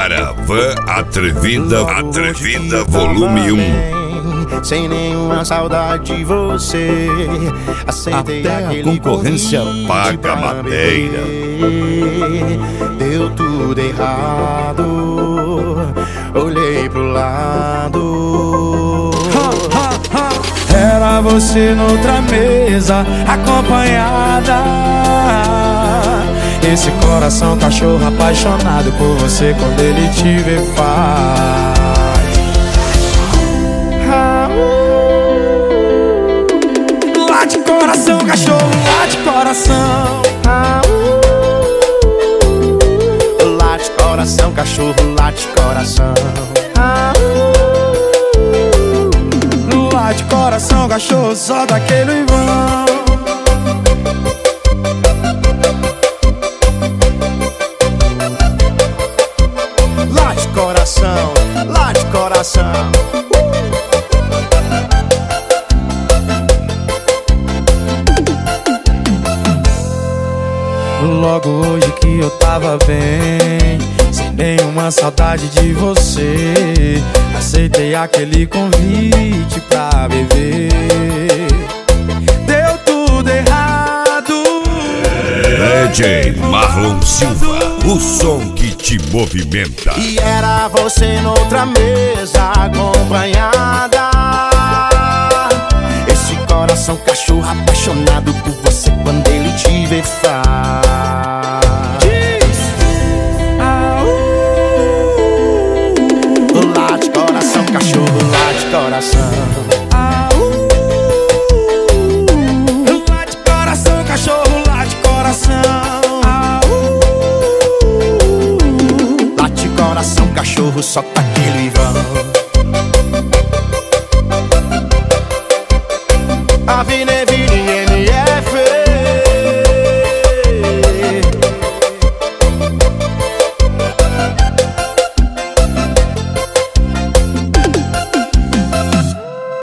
Caravana Atrevida, volume 1. Sem nenhuma saudade de você, aceitei até a concorrência paga a madeira. Deu tudo errado, olhei pro lado. Era você noutra mesa, acompanhada. Esse coração cachorro apaixonado por você, quando ele te vê faz. Late coração, cachorro, late coração. Late coração, cachorro, late coração. Late coração, cachorro, só daquele vão. Late coração, late coração. Logo hoje que eu tava bem, sem nenhuma saudade de você, aceitei aquele convite pra beber. Deu tudo errado. DJ Marlon Silva, o som que te movimenta. E era você noutra mesa, acompanhada. Esse coração cachorro apaixonado por você, quando ele te vê faz. Late coração, cachorro, late coração. Late coração, cachorro, late coração. Late coração, cachorro, só tá aquele vão. A vida é vida.